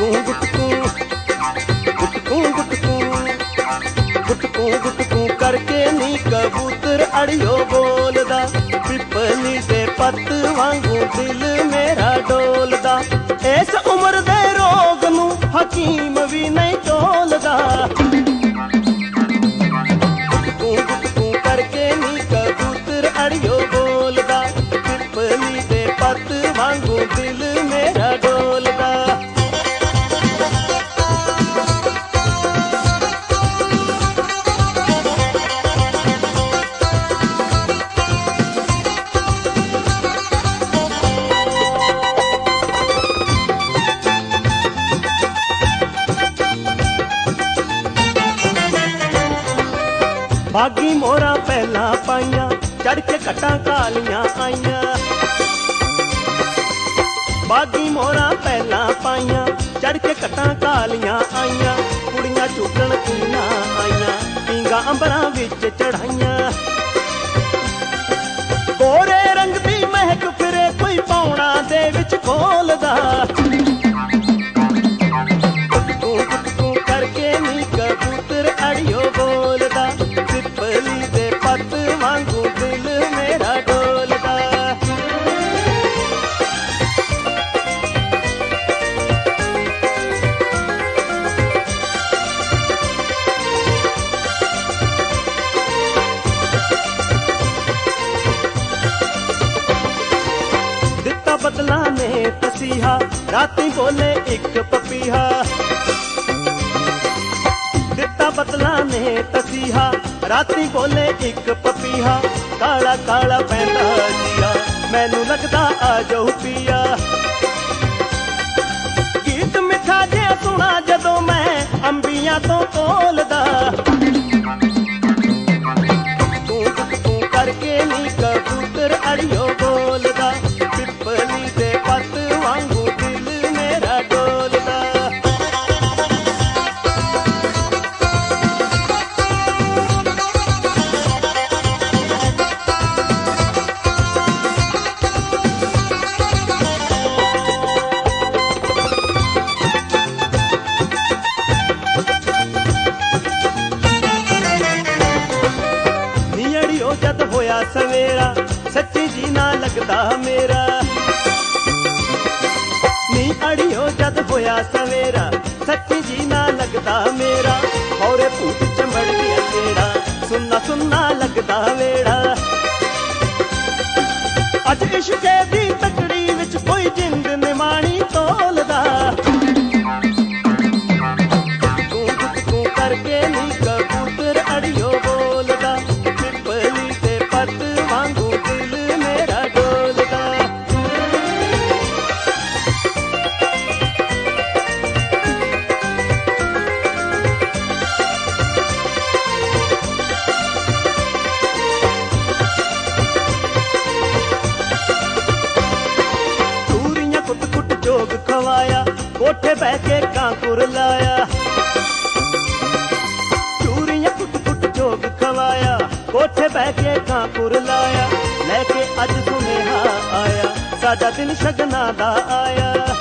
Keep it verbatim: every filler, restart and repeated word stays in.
गुटकू गुटकू गुटकू गुटकू गुटकू करके नी कबूतर अड़ियो बोलदा, पिपली दे पत्त वांगू दिल मेरा डोलदा। इस उम्र दे रोग नू हकीम भी नहीं टोलदा। गुटकू गुटकू करके नी कबूतर अड़ियो बोलदा, पिपली दे पत्त वांगू दिल मेरा डोलदा। बागी मोरा पहला पाइया, चढ़ के कटा कालियां आइया। बागी मोरा पहला पाइया, चढ़ के कटा कालियां आइया। कुड़ियां चुकन कीना आइया, पींगा अंबरां विच चढ़ाइया। गोरे रंग दी महक फिरे कोई पौना दे विच खोलदा। गुटकू गुटकू करके नी कबूतर अड़ियो बोलदा, पिपली दे पत्त वांगू दिल मेरा डोलदा। दिता बदला ने तसीहा, राती बोले एक पपीहा। दिता बदला ने तसीहा, राती बोले एक पपीहा। काला काला पैंदा जिया, मैनू लगदा आ जाऊ पिया। गीत मिठा जिहा सुना जदों मैं अंबियां तो कोलदा। गुटकू गुटकू करके नी कबूतर अड़ियो बोलदा, पिपली दे पत्त वांगू दिल मेरा डोलदा। जद होया सवेरा, सच्ची जी ना लगदा मेरा। नी अड़ियो जद होया सवेरा, सच्ची जी ना लगदा मेरा। औरे भूत चंबड़ गया तेरा, सुनना सुनना लगदा वेड़ा। अज इश्के दी तकड़ी विच कोई जिंद निमाणी तोलदा। गुटकू गुटकू करके नी कबूतर अड़ियो बोलदा, पिपली दे पत्त वांगू दिल मेरा डोलदा। चूरियां कुट कुट जोग खवाया, कोठे बह के कांकुर लाया। चूरियां कुट कुट जोग खवाया, कोठे बह के कांकुर लाया। लेके अज सुनेहा आया, साडा दिन शगना दा आया।